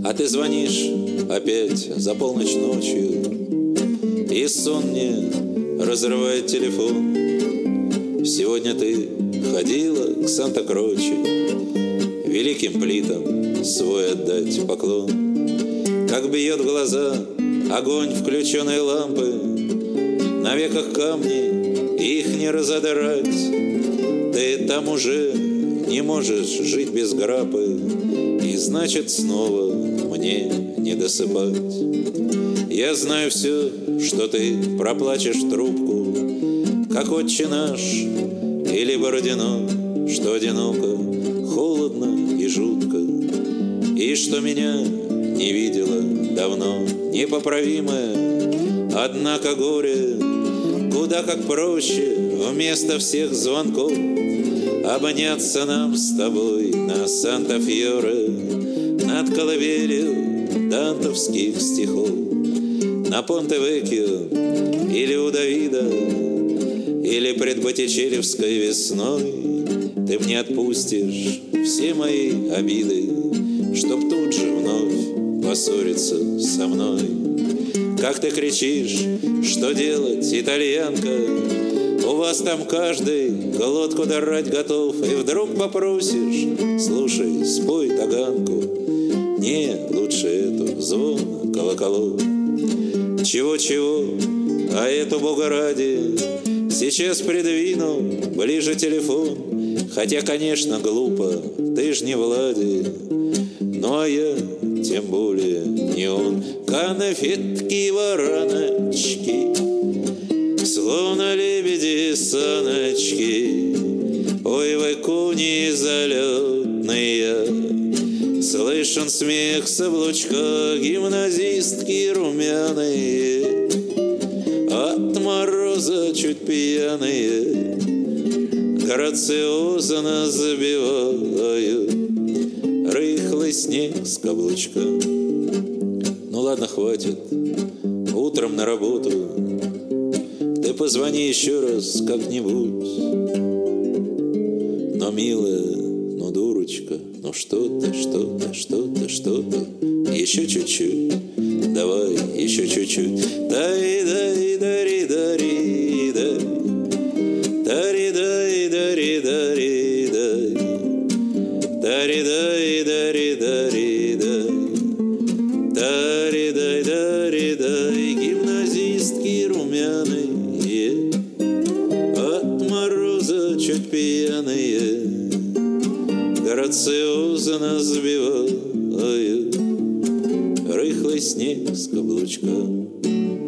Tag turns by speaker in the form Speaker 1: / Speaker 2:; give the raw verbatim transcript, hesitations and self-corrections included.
Speaker 1: А ты звонишь опять за полночь ночью, и сон мне разрывает телефон. Сегодня ты ходила к Санта-Кроче, великим плитам свой отдать поклон. Как бьет в глаза огонь включенной лампы, на веках камни, их не разодрать. Ты там уже не можешь жить без грапы, и значит снова мне не досыпать. Я знаю все, что ты проплачешь в трубку, как отче наш или Бородино, что одиноко, холодно и жутко, и что меня не видела давно непоправимое. Однако горе куда как проще вместо всех звонков обняться нам с тобой на Санта-Фьоре над колыбелью дантовских стихов, на Понте-Веккио или у Давида, или пред Боттичелевской весной. Ты мне отпустишь все мои обиды, чтоб тут же вновь поссориться со мной. Как ты кричишь, что делать, итальянка? У вас там каждый глотку драть готов, и вдруг попросишь: слушай, спой таганку. Не, лучше эту, звон колоколов. Чего-чего, а эту, Бога ради, сейчас придвину ближе телефон. Хотя, конечно, глупо, ты ж не Влади, ну а я тем более не он. Конфетки, вороночки, словно лебеди саночки, ой, вы куни залетные. Слышен смех с облучка гимназистки румяные, от мороза чуть пьяные, грациозно забивают рыхлый снег с каблучка. Ну ладно, хватит, утром на работу. Ты позвони еще раз как-нибудь. Но, милая, ну, дурочка, ну что-то, что-то, что-то, что-то. Еще чуть-чуть, давай, еще чуть-чуть. Дай-дай-дари-дари-дай, дари-дай-дари-дари-дай, дари-дай-дари-дари-дай, дари-дай-дари-дай. Гимназистки румяные, от мороза чуть пьяные, грациозно сбивают рыхлый снег с каблучка.